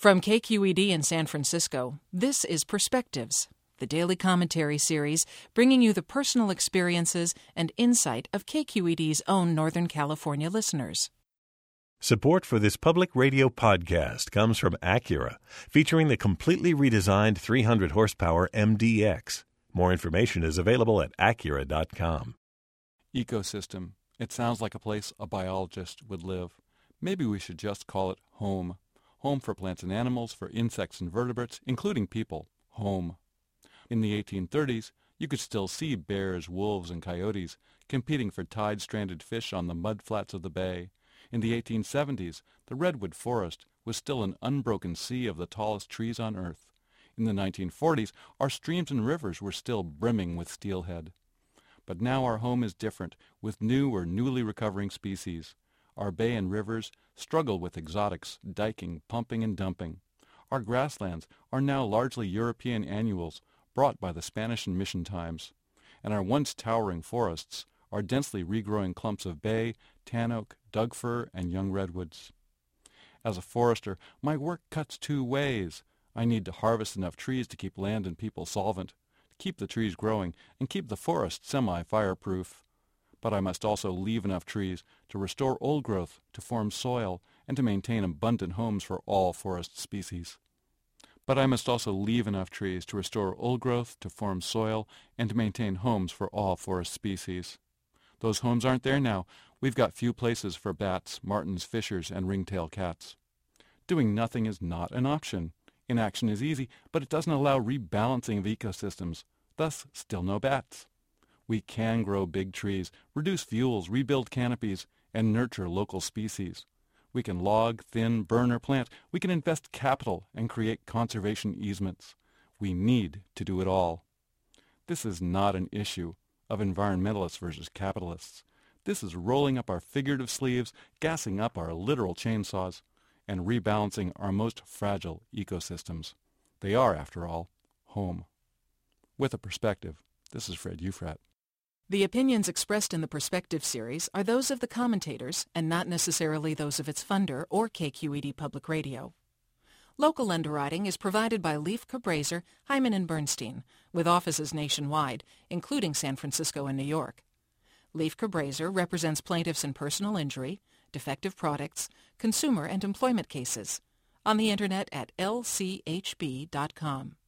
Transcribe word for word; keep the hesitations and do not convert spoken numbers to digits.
From K Q E D in San Francisco, this is Perspectives, the daily commentary series bringing you the personal experiences and insight of K Q E D's own Northern California listeners. Support for this public radio podcast comes from Acura, featuring the completely redesigned three hundred horsepower M D X. More information is available at acura dot com. Ecosystem. It sounds like a place a biologist would live. Maybe we should just call it home. Home for plants and animals, for insects and vertebrates, including people. Home. In the eighteen thirties, you could still see bears, wolves, and coyotes competing for tide-stranded fish on the mudflats of the bay. In the eighteen seventies, the redwood forest was still an unbroken sea of the tallest trees on earth. In the nineteen forties, our streams and rivers were still brimming with steelhead. But now our home is different, with new or newly recovering species. Our bay and rivers struggle with exotics, diking, pumping, and dumping. Our grasslands are now largely European annuals brought by the Spanish and Mission times. And our once towering forests are densely regrowing clumps of bay, tan oak, Doug fir, and young redwoods. As a forester, my work cuts two ways. I need to harvest enough trees to keep land and people solvent, keep the trees growing, and keep the forest semi-fireproof. But I must also leave enough trees to restore old growth, to form soil, and to maintain abundant homes for all forest species. But I must also leave enough trees to restore old growth, to form soil, and to maintain homes for all forest species. Those homes aren't there now. We've got few places for bats, martins, fishers, and ringtail cats. Doing nothing is not an option. Inaction is easy, but it doesn't allow rebalancing of ecosystems. Thus, still no bats. We can grow big trees, reduce fuels, rebuild canopies, and nurture local species. We can log, thin, burn, or plant. We can invest capital and create conservation easements. We need to do it all. This is not an issue of environmentalists versus capitalists. This is rolling up our figurative sleeves, gassing up our literal chainsaws, and rebalancing our most fragile ecosystems. They are, after all, home. With a perspective, this is Fred Ufrat. The opinions expressed in the Perspective series are those of the commentators and not necessarily those of its funder or K Q E D Public Radio. Local underwriting is provided by Leif Cabraser, Hyman and Bernstein, with offices nationwide, including San Francisco and New York. Leif Cabraser represents plaintiffs in personal injury, defective products, consumer and employment cases, on the Internet at L C H B dot com.